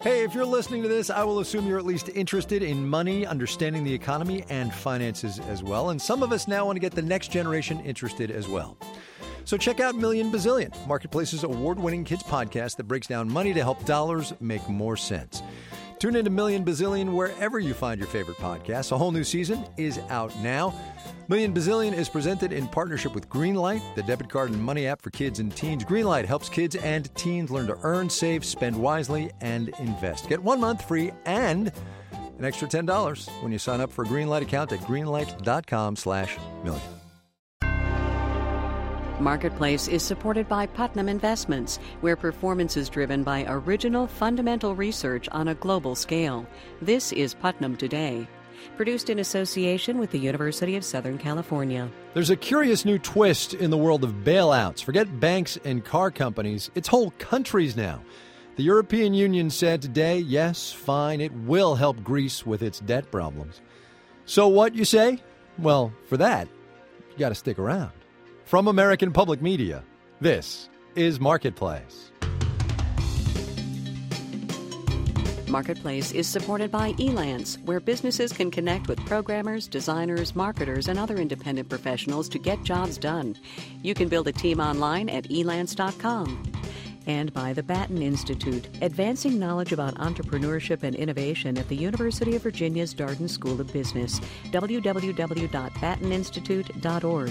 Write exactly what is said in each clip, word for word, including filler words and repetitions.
Hey, if you're listening to this, I will assume you're at least interested in money, understanding the economy, and finances as well. And some of us now want to get the next generation interested as well. So check out Million Bazillion, Marketplace's award-winning kids podcast that breaks down money to help dollars make more sense. Tune into Million Bazillion wherever you find your favorite podcasts. A whole new season is out now. Million Bazillion is presented in partnership with Greenlight, the debit card and money app for kids and teens. Greenlight helps kids and teens learn to earn, save, spend wisely, and invest. Get one month free and an extra ten dollars when you sign up for a Greenlight account at greenlight.com slash million. Marketplace is supported by Putnam Investments, where performance is driven by original fundamental research on a global scale. This is Putnam Today, produced in association with the University of Southern California. There's a curious new twist in the world of bailouts. Forget banks and car companies. It's whole countries now. The European Union said today, yes, fine, it will help Greece with its debt problems. So what, you say? Well, for that, you got to stick around. From American Public Media, this is Marketplace. Marketplace is supported by Elance, where businesses can connect with programmers, designers, marketers, and other independent professionals to get jobs done. You can build a team online at elance dot com. And by the Batten Institute, advancing knowledge about entrepreneurship and innovation at the University of Virginia's Darden School of Business. w w w dot batten institute dot org.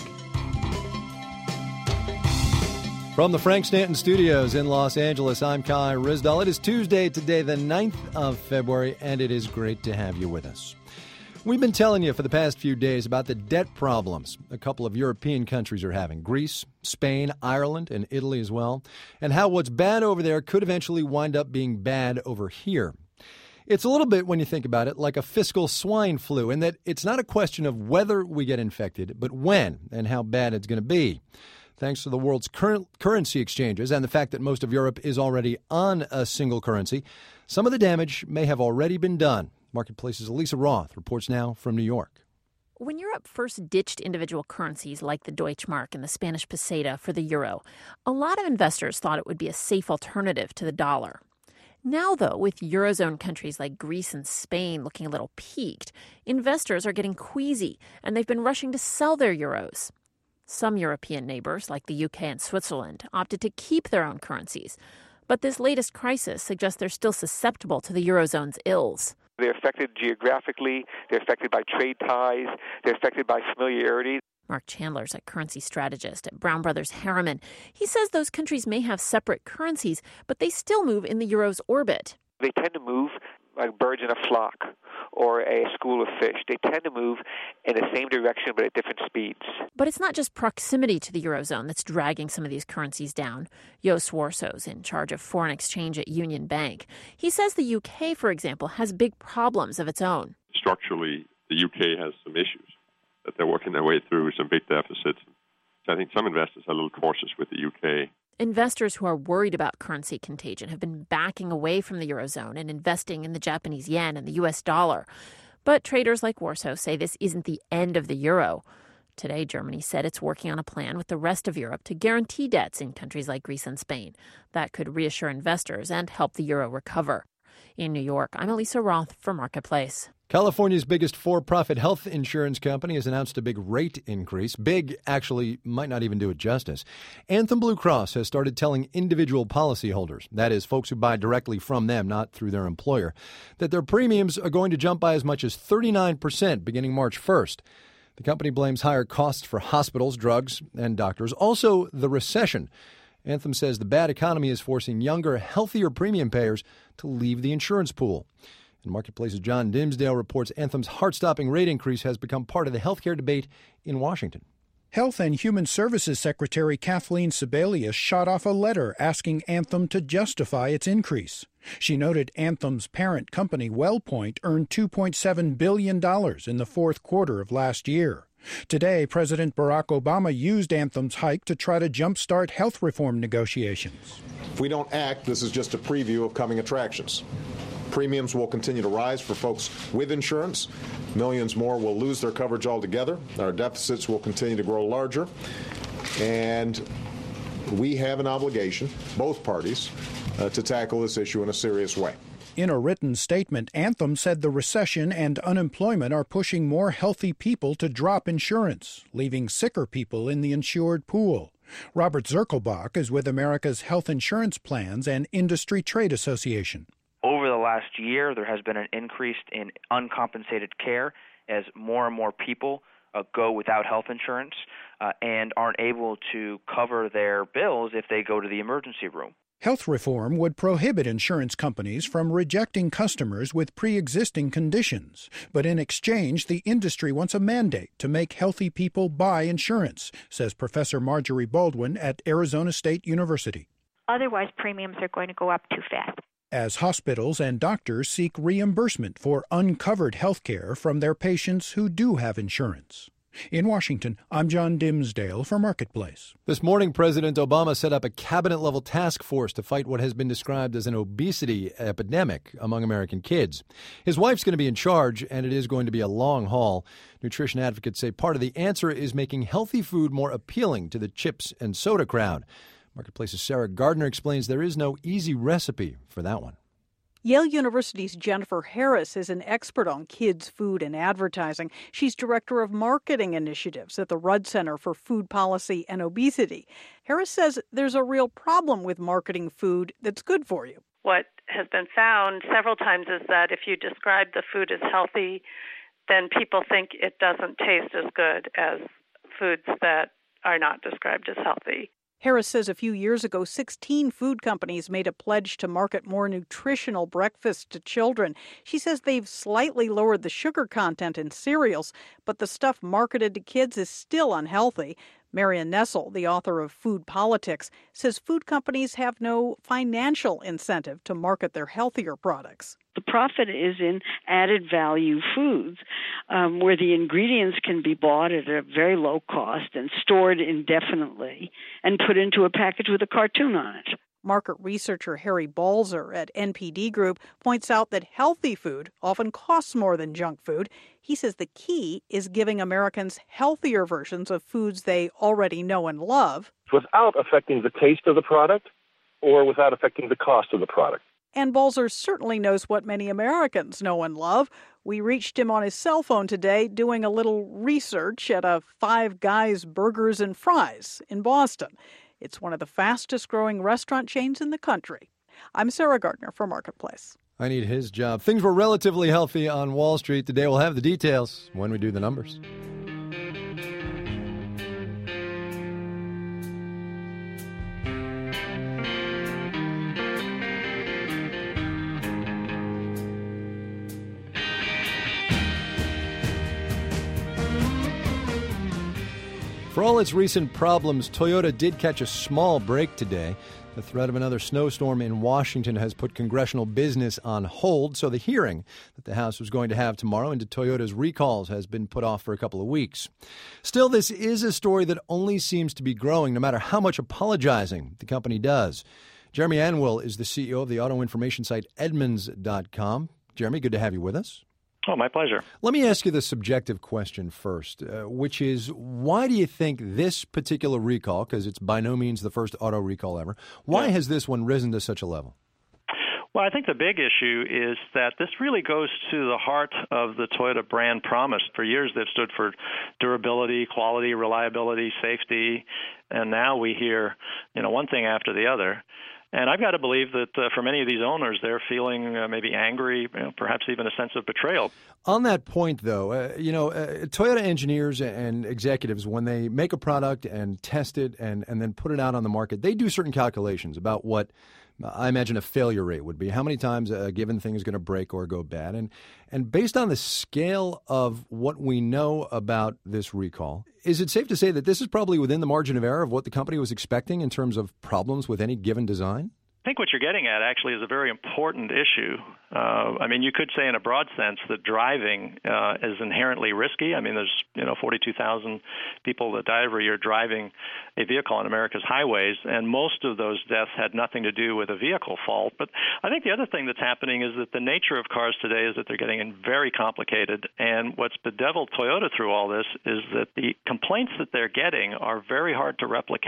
From the Frank Stanton Studios in Los Angeles, I'm Kai Ryssdal. It is Tuesday today, the ninth of February, and it is great to have you with us. We've been telling you for the past few days about the debt problems a couple of European countries are having, Greece, Spain, Ireland, and Italy as well, and how what's bad over there could eventually wind up being bad over here. It's a little bit, when you think about it, like a fiscal swine flu, in that it's not a question of whether we get infected, but when and how bad it's going to be. Thanks to the world's current currency exchanges and the fact that most of Europe is already on a single currency, some of the damage may have already been done. Marketplace's Elisa Roth reports now from New York. When Europe first ditched individual currencies like the Deutschmark and the Spanish peseta for the euro, a lot of investors thought it would be a safe alternative to the dollar. Now, though, with Eurozone countries like Greece and Spain looking a little peaked, investors are getting queasy, and they've been rushing to sell their euros. Some European neighbors, like the U K and Switzerland, opted to keep their own currencies. But this latest crisis suggests they're still susceptible to the Eurozone's ills. They're affected geographically, they're affected by trade ties, they're affected by familiarity. Mark Chandler's a currency strategist at Brown Brothers Harriman. He says those countries may have separate currencies, but they still move in the euro's orbit. They tend to move like birds in a flock or a school of fish. They tend to move in the same direction but at different speeds. But it's not just proximity to the Eurozone that's dragging some of these currencies down. Jos Warso's in charge of foreign exchange at Union Bank. He says the U K, for example, has big problems of its own. Structurally, the U K has some issues that they're working their way through, some big deficits. So I think some investors are a little cautious with the U K. Investors who are worried about currency contagion have been backing away from the Eurozone and investing in the Japanese yen and the U S dollar. But traders like Warso say this isn't the end of the euro. Today, Germany said it's working on a plan with the rest of Europe to guarantee debts in countries like Greece and Spain. That could reassure investors and help the euro recover. In New York, I'm Elisa Roth for Marketplace. California's biggest for-profit health insurance company has announced a big rate increase. Big actually might not even do it justice. Anthem Blue Cross has started telling individual policyholders, that is, folks who buy directly from them, not through their employer, that their premiums are going to jump by as much as thirty-nine percent beginning March first. The company blames higher costs for hospitals, drugs, and doctors. Also, the recession. Anthem says the bad economy is forcing younger, healthier premium payers to leave the insurance pool. And Marketplace's John Dimsdale reports Anthem's heart-stopping rate increase has become part of the healthcare debate in Washington. Health and Human Services Secretary Kathleen Sebelius shot off a letter asking Anthem to justify its increase. She noted Anthem's parent company, WellPoint, earned two point seven billion dollars in the fourth quarter of last year. Today, President Barack Obama used Anthem's hike to try to jumpstart health reform negotiations. If we don't act, this is just a preview of coming attractions. Premiums will continue to rise for folks with insurance. Millions more will lose their coverage altogether. Our deficits will continue to grow larger. And we have an obligation, both parties, uh, to tackle this issue in a serious way. In a written statement, Anthem said the recession and unemployment are pushing more healthy people to drop insurance, leaving sicker people in the insured pool. Robert Zirkelbach is with America's Health Insurance Plans and Industry Trade Association. Over the last year, there has been an increase in uncompensated care as more and more people uh, go without health insurance uh, and aren't able to cover their bills if they go to the emergency room. Health reform would prohibit insurance companies from rejecting customers with pre-existing conditions. But in exchange, the industry wants a mandate to make healthy people buy insurance, says Professor Marjorie Baldwin at Arizona State University. Otherwise, premiums are going to go up too fast. As hospitals and doctors seek reimbursement for uncovered health care from their patients who do have insurance. In Washington, I'm John Dimsdale for Marketplace. This morning, President Obama set up a cabinet-level task force to fight what has been described as an obesity epidemic among American kids. His wife's going to be in charge, and it is going to be a long haul. Nutrition advocates say part of the answer is making healthy food more appealing to the chips and soda crowd. Marketplace's Sarah Gardner explains there is no easy recipe for that one. Yale University's Jennifer Harris is an expert on kids' food and advertising. She's director of marketing initiatives at the Rudd Center for Food Policy and Obesity. Harris says there's a real problem with marketing food that's good for you. What has been found several times is that if you describe the food as healthy, then people think it doesn't taste as good as foods that are not described as healthy. Harris says a few years ago, sixteen food companies made a pledge to market more nutritional breakfasts to children. She says they've slightly lowered the sugar content in cereals, but the stuff marketed to kids is still unhealthy. Marion Nestle, the author of Food Politics, says food companies have no financial incentive to market their healthier products. The profit is in added value foods, um, where the ingredients can be bought at a very low cost and stored indefinitely and put into a package with a cartoon on it. Market researcher Harry Balzer at N P D Group points out that healthy food often costs more than junk food. He says the key is giving Americans healthier versions of foods they already know and love, without affecting the taste of the product or without affecting the cost of the product. And Balzer certainly knows what many Americans know and love. We reached him on his cell phone today doing a little research at a Five Guys Burgers and Fries in Boston. It's one of the fastest-growing restaurant chains in the country. I'm Sarah Gardner for Marketplace. I need his job. Things were relatively healthy on Wall Street today. We'll have the details when we do the numbers. For all its recent problems, Toyota did catch a small break today. The threat of another snowstorm in Washington has put congressional business on hold, so the hearing that the House was going to have tomorrow into Toyota's recalls has been put off for a couple of weeks. Still, this is a story that only seems to be growing, no matter how much apologizing the company does. Jeremy Anwyl is the C E O of the auto information site Edmunds dot com. Jeremy, good to have you with us. Oh, my pleasure. Let me ask you the subjective question first, uh, which is, why do you think this particular recall, because it's by no means the first auto recall ever, why yeah. has this one risen to such a level? Well, I think the big issue is that this really goes to the heart of the Toyota brand promise. For years, they've stood for durability, quality, reliability, safety, and now we hear, you know, one thing after the other. And I've got to believe that uh, for many of these owners, they're feeling uh, maybe angry, you know, perhaps even a sense of betrayal. On that point, though, uh, you know, uh, Toyota engineers and executives, when they make a product and test it and, and then put it out on the market, they do certain calculations about what I imagine a failure rate would be, how many times a given thing is going to break or go bad. And and based on the scale of what we know about this recall, is it safe to say that this is probably within the margin of error of what the company was expecting in terms of problems with any given design? I think what you're getting at actually is a very important issue. Uh, I mean, you could say in a broad sense that driving uh, is inherently risky. I mean, there's, you know, forty-two thousand people that die every year driving a vehicle on America's highways, and most of those deaths had nothing to do with a vehicle fault. But I think the other thing that's happening is that the nature of cars today is that they're getting very complicated, and what's bedeviled Toyota through all this is that the complaints that they're getting are very hard to replicate.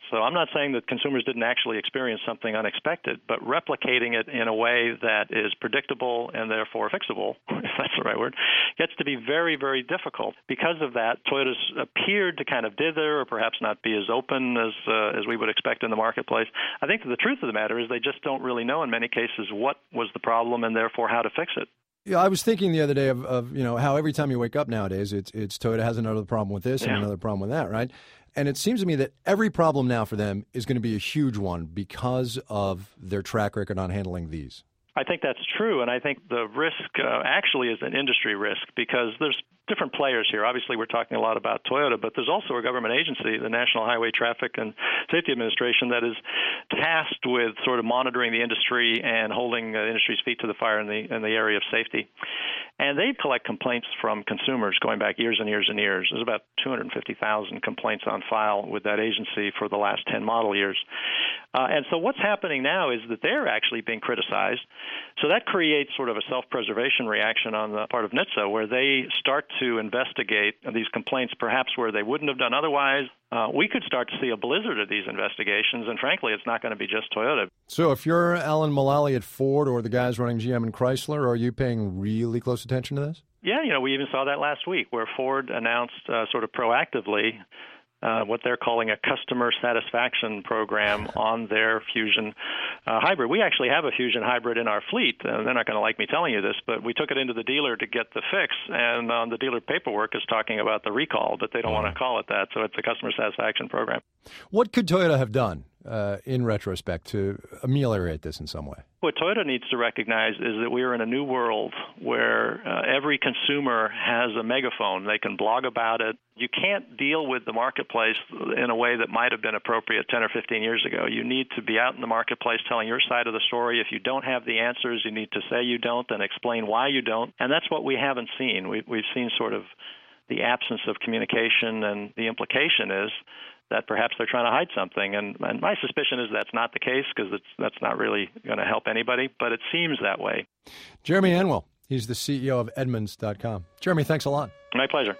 So I'm not saying that consumers didn't actually experience something unexpected, but replicating it in a way that is predictable and therefore fixable, if that's the right word, gets to be very, very difficult. Because of that, Toyota's appeared to kind of dither or perhaps not be as open as uh, as we would expect in the marketplace. I think that the truth of the matter is they just don't really know in many cases what was the problem and therefore how to fix it. Yeah, I was thinking the other day of, of you know how every time you wake up nowadays, it's it's Toyota has another problem with this yeah. and another problem with that, right? And it seems to me that every problem now for them is going to be a huge one because of their track record on handling these. I think that's true, and I think the risk uh, actually is an industry risk because there's different players here. Obviously, we're talking a lot about Toyota, but there's also a government agency, the National Highway Traffic and Safety Administration, that is tasked with sort of monitoring the industry and holding the industry's feet to the fire in the in the area of safety. And they collect complaints from consumers going back years and years and years. There's about two hundred fifty thousand complaints on file with that agency for the last ten model years. Uh, and so what's happening now is that they're actually being criticized. So that creates sort of a self-preservation reaction on the part of N H T S A, where they start to investigate these complaints perhaps where they wouldn't have done otherwise. Uh, we could start to see a blizzard of these investigations, and frankly, it's not going to be just Toyota. So if you're Alan Mulally at Ford or the guys running G M and Chrysler, are you paying really close attention to this? Yeah, you know, we even saw that last week where Ford announced uh, sort of proactively Uh, what they're calling a customer satisfaction program on their Fusion uh, hybrid. We actually have a Fusion hybrid in our fleet. Uh, they're not going to like me telling you this, but we took it into the dealer to get the fix, and on the dealer paperwork is talking about the recall, but they don't want to call it that, so it's a customer satisfaction program. What could Toyota have done uh, in retrospect to ameliorate this in some way? What Toyota needs to recognize is that we are in a new world where uh, every consumer has a megaphone. They can blog about it. You can't deal with the marketplace in a way that might have been appropriate ten or fifteen years ago. You need to be out in the marketplace telling your side of the story. If you don't have the answers, you need to say you don't and explain why you don't. And that's what we haven't seen. We, we've seen sort of the absence of communication, and the implication is that perhaps they're trying to hide something. And, and my suspicion is that's not the case, because that's not really going to help anybody, but it seems that way. Jeremy Anwyl, he's the C E O of Edmunds dot com. Jeremy, thanks a lot. My pleasure.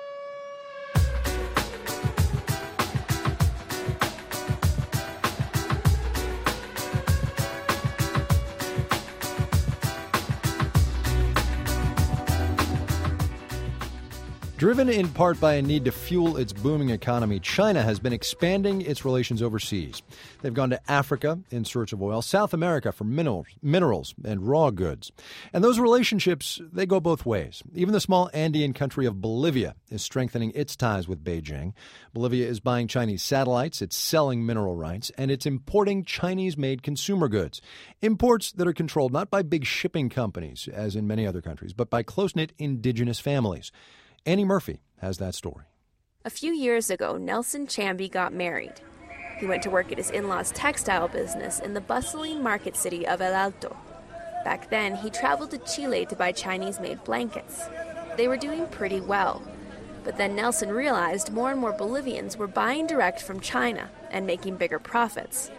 Driven in part by a need to fuel its booming economy, China has been expanding its relations overseas. They've gone to Africa in search of oil, South America for minerals, minerals and raw goods. And those relationships, they go both ways. Even the small Andean country of Bolivia is strengthening its ties with Beijing. Bolivia is buying Chinese satellites, it's selling mineral rights, and it's importing Chinese-made consumer goods. Imports that are controlled not by big shipping companies, as in many other countries, but by close-knit indigenous families. Annie Murphy has that story. A few years ago, Nelson Chambi got married. He went to work at his in-laws' textile business in the bustling market city of El Alto. Back then, he traveled to Chile to buy Chinese-made blankets. They were doing pretty well. But then Nelson realized more and more Bolivians were buying direct from China and making bigger profits.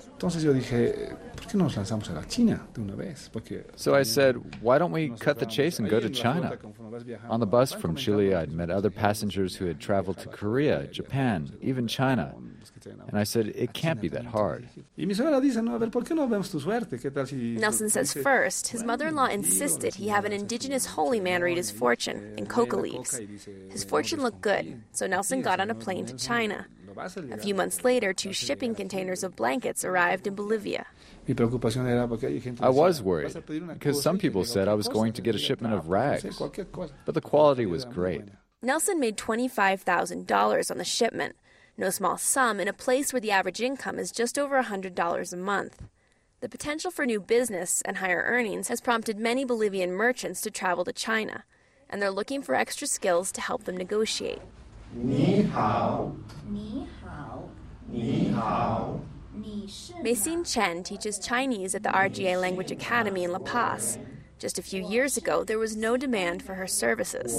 So I said, why don't we cut the chase and go to China? On the bus from Chile, I'd met other passengers who had traveled to Korea, Japan, even China. And I said, it can't be that hard. Nelson says first, his mother-in-law insisted he have an indigenous holy man read his fortune in coca leaves. His fortune looked good, so Nelson got on a plane to China. A few months later, two shipping containers of blankets arrived in Bolivia. I was worried, because some people said I was going to get a shipment of rags, but the quality was great. Nelson made twenty-five thousand dollars on the shipment, no small sum in a place where the average income is just over one hundred dollars a month. The potential for new business and higher earnings has prompted many Bolivian merchants to travel to China, and they're looking for extra skills to help them negotiate. Ni hao. Ni hao. Ni hao. Mei-Xin Chen teaches Chinese at the R G A Language Academy in La Paz. Just a few years ago, there was no demand for her services.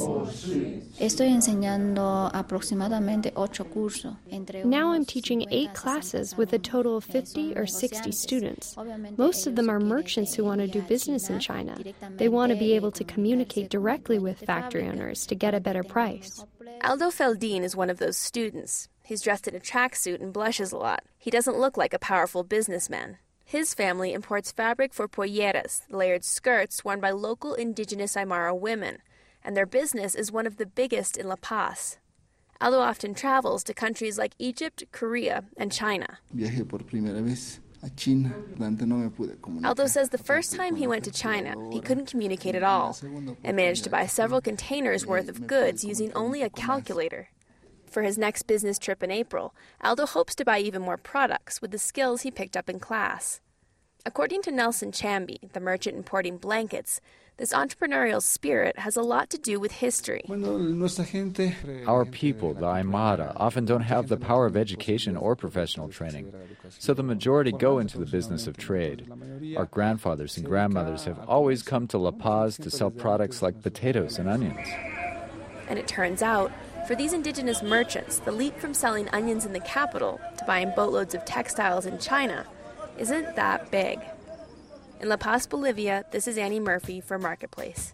Now I'm teaching eight classes with a total of fifty or sixty students. Most of them are merchants who want to do business in China. They want to be able to communicate directly with factory owners to get a better price. Aldo Feldin is one of those students. He's dressed in a tracksuit and blushes a lot. He doesn't look like a powerful businessman. His family imports fabric for polleras, layered skirts worn by local indigenous Aymara women, and their business is one of the biggest in La Paz. Aldo often travels to countries like Egypt, Korea, and China. Aldo says the first time he went to China, he couldn't communicate at all and managed to buy several containers worth of goods using only a calculator. For his next business trip in April, Aldo hopes to buy even more products with the skills he picked up in class. According to Nelson Chamby, the merchant importing blankets, this entrepreneurial spirit has a lot to do with history. Our people, the Aymara, often don't have the power of education or professional training, so the majority go into the business of trade. Our grandfathers and grandmothers have always come to La Paz to sell products like potatoes and onions. And it turns out, for these indigenous merchants, the leap from selling onions in the capital to buying boatloads of textiles in China isn't that big. In La Paz, Bolivia, this is Annie Murphy for Marketplace.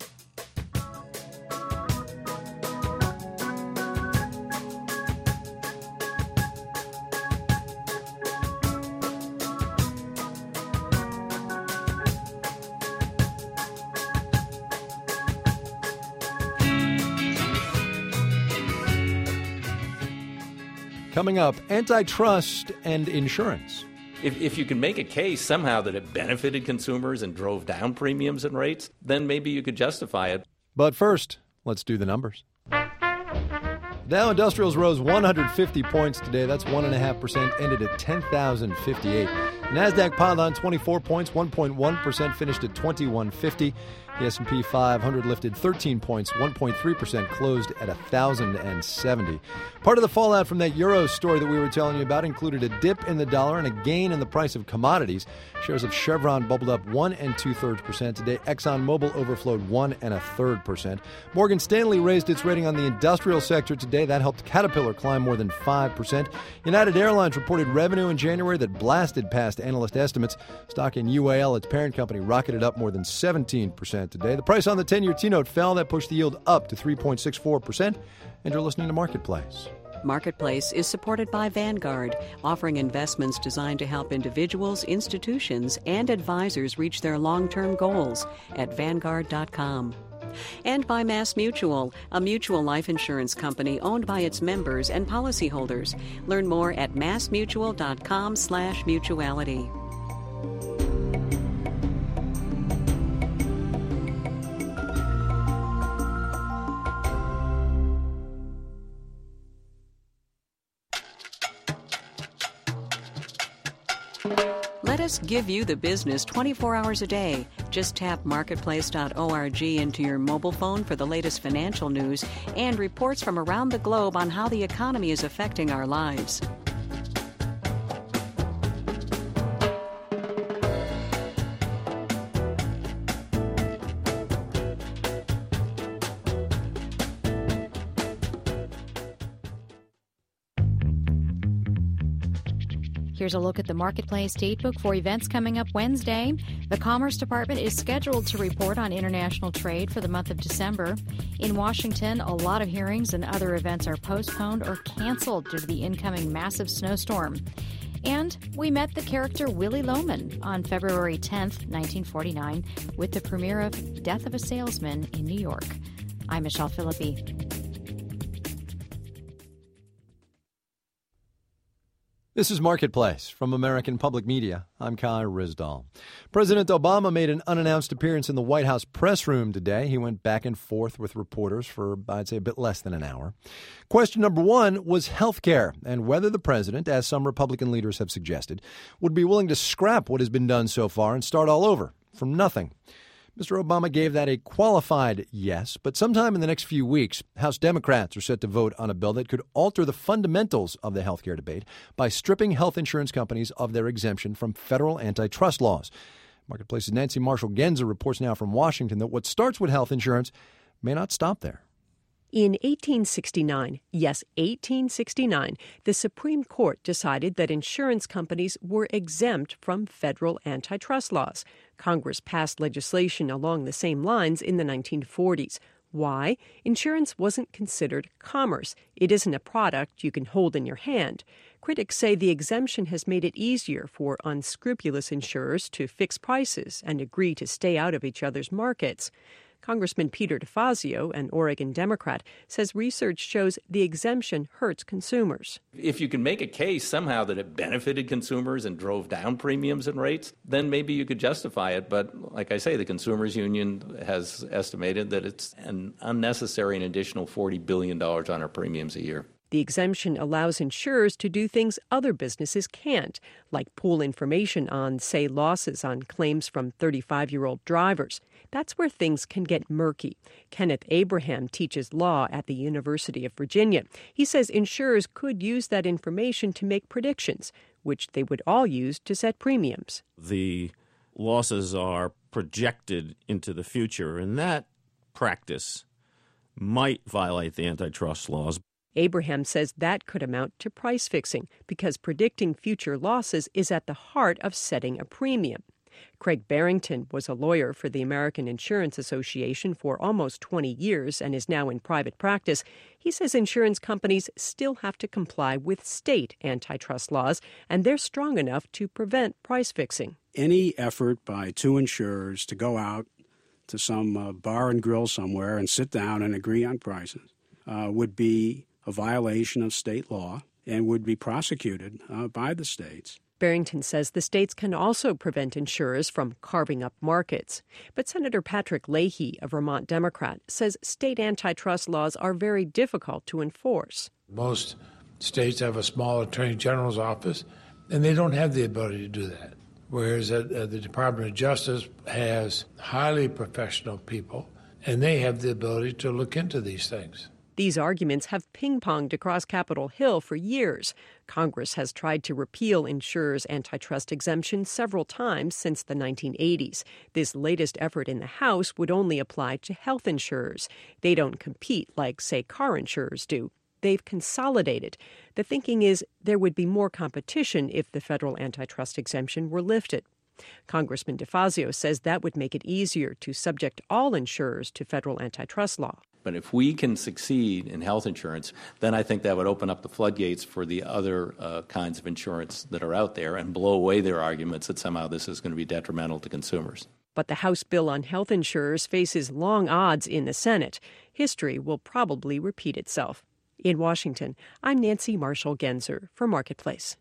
Coming up, antitrust and insurance. If, if you can make a case somehow that it benefited consumers and drove down premiums and rates, then maybe you could justify it. But first, let's do the numbers. Dow Industrials rose one hundred fifty points today. That's one point five percent, ended at ten thousand fifty-eight. NASDAQ piled on twenty-four points, one point one percent, finished at twenty-one fifty. The S and P five hundred lifted thirteen points, one point three percent, closed at one thousand seventy. Part of the fallout from that Euro story that we were telling you about included a dip in the dollar and a gain in the price of commodities. Shares of Chevron bubbled up one and two-thirds percent today. ExxonMobil overflowed one and a third percent. Morgan Stanley raised its rating on the industrial sector today. That helped Caterpillar climb more than five percent. United Airlines reported revenue in January that blasted past analyst estimates. Stock in U A L, its parent company, rocketed up more than seventeen percent today. The price on the ten-year T-note fell. That pushed the yield up to three point six four percent. And you're listening to Marketplace. Marketplace is supported by Vanguard, offering investments designed to help individuals, institutions, and advisors reach their long-term goals at Vanguard dot com. And by MassMutual, a mutual life insurance company owned by its members and policyholders. Learn more at massmutual dot com slash mutuality. Let us give you the business twenty-four hours a day. Just tap marketplace dot org into your mobile phone for the latest financial news and reports from around the globe on how the economy is affecting our lives. Here's a look at the Marketplace Datebook for events coming up Wednesday. The Commerce Department is scheduled to report on international trade for the month of December. In Washington, a lot of hearings and other events are postponed or canceled due to the incoming massive snowstorm. And we met the character Willy Loman on February tenth, nineteen forty-nine, with the premiere of Death of a Salesman in New York. I'm Michelle Philippi. This is Marketplace from American Public Media. I'm Kai Ryssdal. President Obama made an unannounced appearance in the White House press room today. He went back and forth with reporters for, I'd say, a bit less than an hour. Question number one was health care and whether the president, as some Republican leaders have suggested, would be willing to scrap what has been done so far and start all over from nothing. Mister Obama gave that a qualified yes, but sometime in the next few weeks, House Democrats are set to vote on a bill that could alter the fundamentals of the health care debate by stripping health insurance companies of their exemption from federal antitrust laws. Marketplace's Nancy Marshall-Genzer reports now from Washington that what starts with health insurance may not stop there. In eighteen sixty-nine, yes, eighteen sixty-nine, the Supreme Court decided that insurance companies were exempt from federal antitrust laws. Congress passed legislation along the same lines in the nineteen forties. Why? Insurance wasn't considered commerce. It isn't a product you can hold in your hand. Critics say the exemption has made it easier for unscrupulous insurers to fix prices and agree to stay out of each other's markets. Congressman Peter DeFazio, an Oregon Democrat, says research shows the exemption hurts consumers. If you can make a case somehow that it benefited consumers and drove down premiums and rates, then maybe you could justify it. But like I say, the Consumers Union has estimated that it's an unnecessary and additional forty billion dollars on our premiums a year. The exemption allows insurers to do things other businesses can't, like pool information on, say, losses on claims from thirty-five-year-old drivers. That's where things can get murky. Kenneth Abraham teaches law at the University of Virginia. He says insurers could use that information to make predictions, which they would all use to set premiums. The losses are projected into the future, and that practice might violate the antitrust laws. Abraham says that could amount to price fixing because predicting future losses is at the heart of setting a premium. Craig Barrington was a lawyer for the American Insurance Association for almost twenty years and is now in private practice. He says insurance companies still have to comply with state antitrust laws, and they're strong enough to prevent price fixing. Any effort by two insurers to go out to some uh, bar and grill somewhere and sit down and agree on prices uh, would be a violation of state law and would be prosecuted uh, by the states. Barrington says the states can also prevent insurers from carving up markets. But Senator Patrick Leahy, a Vermont Democrat, says state antitrust laws are very difficult to enforce. Most states have a small attorney general's office, and they don't have the ability to do that. Whereas uh, the Department of Justice has highly professional people, and they have the ability to look into these things. These arguments have ping-ponged across Capitol Hill for years. Congress has tried to repeal insurers' antitrust exemption several times since the nineteen eighties. This latest effort in the House would only apply to health insurers. They don't compete like, say, car insurers do. They've consolidated. The thinking is there would be more competition if the federal antitrust exemption were lifted. Congressman DeFazio says that would make it easier to subject all insurers to federal antitrust law. But if we can succeed in health insurance, then I think that would open up the floodgates for the other uh, kinds of insurance that are out there and blow away their arguments that somehow this is going to be detrimental to consumers. But the House bill on health insurers faces long odds in the Senate. History will probably repeat itself. In Washington, I'm Nancy Marshall Genzer for Marketplace.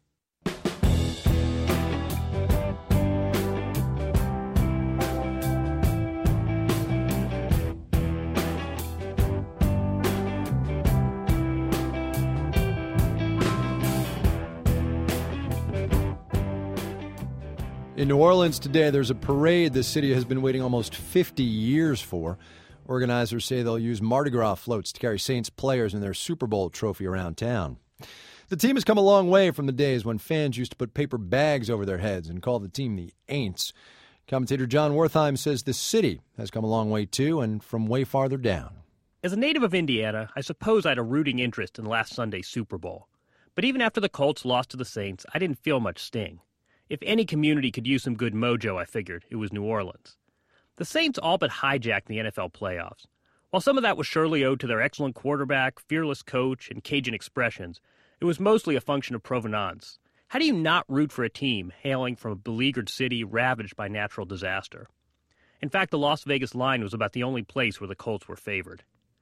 In New Orleans today, there's a parade the city has been waiting almost fifty years for. Organizers say they'll use Mardi Gras floats to carry Saints players and their Super Bowl trophy around town. The team has come a long way from the days when fans used to put paper bags over their heads and call the team the Aints. Commentator John Wertheim says the city has come a long way, too, and from way farther down. As a native of Indiana, I suppose I had a rooting interest in last Sunday's Super Bowl. But even after the Colts lost to the Saints, I didn't feel much sting. If any community could use some good mojo, I figured, it was New Orleans. The Saints all but hijacked the N F L playoffs. While some of that was surely owed to their excellent quarterback, fearless coach, and Cajun expressions, it was mostly a function of provenance. How do you not root for a team hailing from a beleaguered city ravaged by natural disaster? In fact, the Las Vegas line was about the only place where the Colts were favored.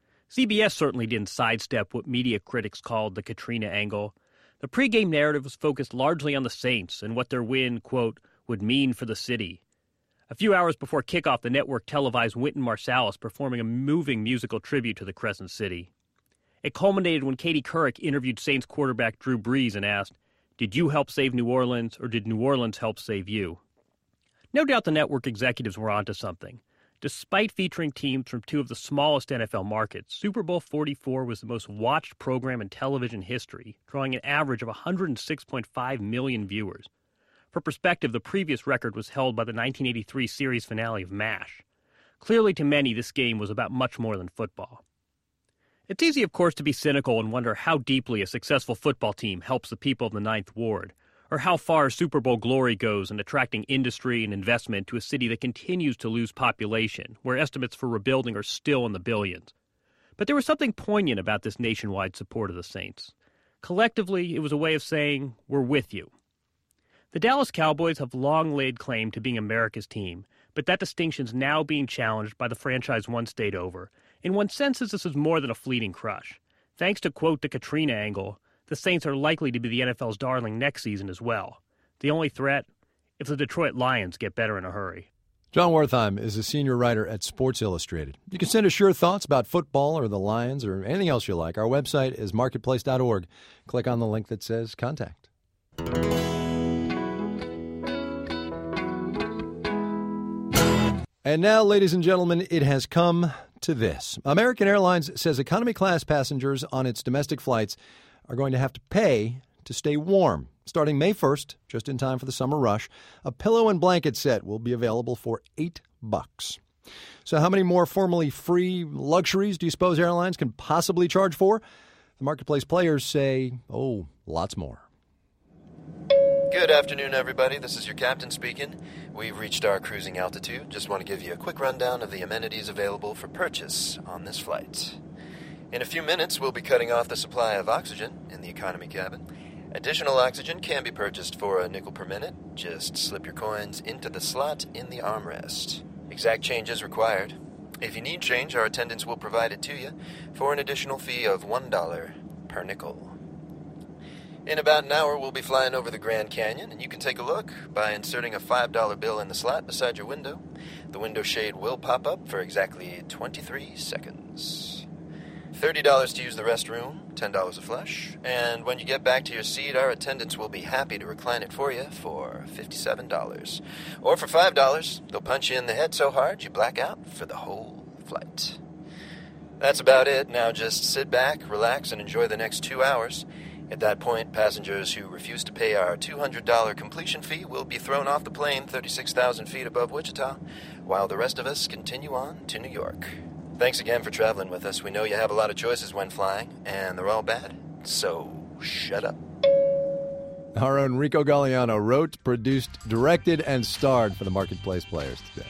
C B S certainly didn't sidestep what media critics called the Katrina angle. The pregame narrative was focused largely on the Saints and what their win, quote, would mean for the city. A few hours before kickoff, the network televised Wynton Marsalis performing a moving musical tribute to the Crescent City. It culminated when Katie Couric interviewed Saints quarterback Drew Brees and asked, "Did you help save New Orleans, or did New Orleans help save you?" No doubt the network executives were onto something. Despite featuring teams from two of the smallest N F L markets, Super Bowl forty-four was the most watched program in television history, drawing an average of one hundred six point five million viewers. For perspective, the previous record was held by the nineteen eighty-three series finale of MASH. Clearly to many, this game was about much more than football. It's easy, of course, to be cynical and wonder how deeply a successful football team helps the people of the Ninth Ward, or how far Super Bowl glory goes in attracting industry and investment to a city that continues to lose population, where estimates for rebuilding are still in the billions. But there was something poignant about this nationwide support of the Saints. Collectively, it was a way of saying, we're with you. The Dallas Cowboys have long laid claim to being America's team, but that distinction's now being challenged by the franchise one state over. In one sense, this is more than a fleeting crush. Thanks to, quote, the Katrina angle, the Saints are likely to be the N F L's darling next season as well. The only threat? If the Detroit Lions get better in a hurry. John Wertheim is a senior writer at Sports Illustrated. You can send us your thoughts about football or the Lions or anything else you like. Our website is marketplace dot org. Click on the link that says Contact. And now, ladies and gentlemen, it has come to this. American Airlines says economy class passengers on its domestic flights are going to have to pay to stay warm. Starting May first, just in time for the summer rush, a pillow and blanket set will be available for eight bucks. So how many more formerly free luxuries do you suppose airlines can possibly charge for? The marketplace players say, oh, lots more. Good afternoon, everybody. This is your captain speaking. We've reached our cruising altitude. Just want to give you a quick rundown of the amenities available for purchase on this flight. In a few minutes, we'll be cutting off the supply of oxygen in the economy cabin. Additional oxygen can be purchased for a nickel per minute. Just slip your coins into the slot in the armrest. Exact change is required. If you need change, our attendants will provide it to you for an additional fee of one dollar per nickel. In about an hour, we'll be flying over the Grand Canyon, and you can take a look by inserting a five dollar bill in the slot beside your window. The window shade will pop up for exactly twenty-three seconds. thirty dollars to use the restroom, ten dollars a flush. And when you get back to your seat, our attendants will be happy to recline it for you for fifty-seven dollars. Or for five dollars, they'll punch you in the head so hard you black out for the whole flight. That's about it. Now just sit back, relax, and enjoy the next two hours. At that point, passengers who refuse to pay our two hundred dollars completion fee will be thrown off the plane thirty-six thousand feet above Wichita, while the rest of us continue on to New York. Thanks again for traveling with us. We know you have a lot of choices when flying, and they're all bad, so shut up. Our own Rico Galliano wrote, produced, directed, and starred for the Marketplace Players today.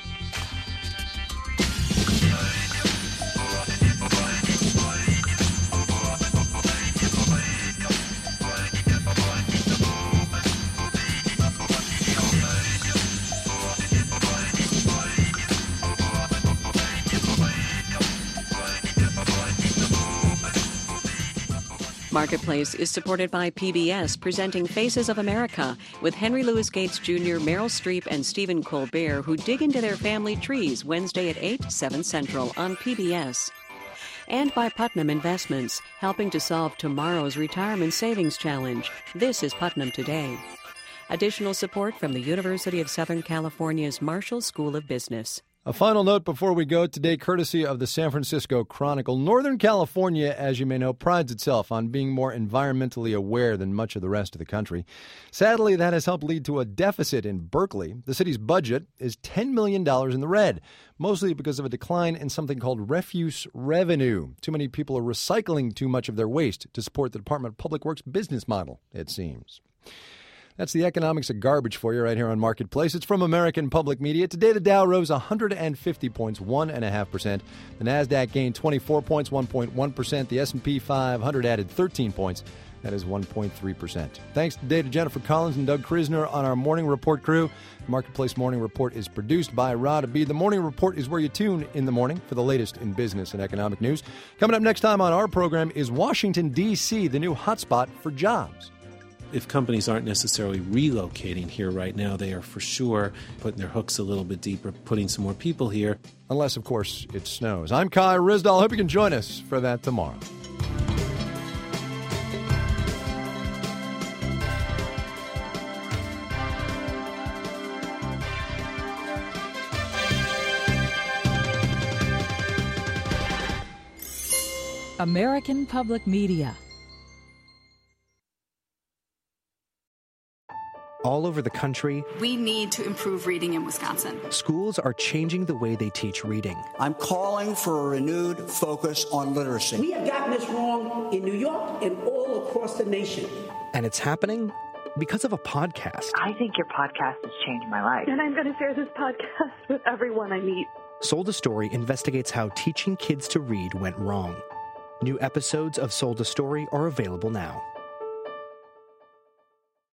Marketplace is supported by P B S, presenting Faces of America, with Henry Louis Gates Junior, Meryl Streep, and Stephen Colbert, who dig into their family trees Wednesday at eight, seven Central on P B S. And by Putnam Investments, helping to solve tomorrow's retirement savings challenge. This is Putnam Today. Additional support from the University of Southern California's Marshall School of Business. A final note before we go today, courtesy of the San Francisco Chronicle. Northern California, as you may know, prides itself on being more environmentally aware than much of the rest of the country. Sadly, that has helped lead to a deficit in Berkeley. The city's budget is ten million dollars in the red, mostly because of a decline in something called refuse revenue. Too many people are recycling too much of their waste to support the Department of Public Works business model, it seems. That's the economics of garbage for you right here on Marketplace. It's from American Public Media. Today, the Dow rose one hundred fifty points, one point five percent. The NASDAQ gained twenty-four points, one point one percent. The S and P five hundred added thirteen points. That is one point three percent. Thanks today to Jennifer Collins and Doug Krisner on our Morning Report crew. The Marketplace Morning Report is produced by Rod Abid. The Morning Report is where you tune in the morning for the latest in business and economic news. Coming up next time on our program is Washington, D C, the new hotspot for jobs. If companies aren't necessarily relocating here right now, they are for sure putting their hooks a little bit deeper, putting some more people here. Unless, of course, it snows. I'm Kai Ryssdal. Hope you can join us for that tomorrow. American Public Media. All over the country, we need to improve reading in Wisconsin. Schools are changing the way they teach reading. I'm calling for a renewed focus on literacy. We have gotten this wrong in New York and all across the nation. And it's happening because of a podcast. I think your podcast has changed my life. And I'm going to share this podcast with everyone I meet. Sold a Story investigates how teaching kids to read went wrong. New episodes of Sold a Story are available now.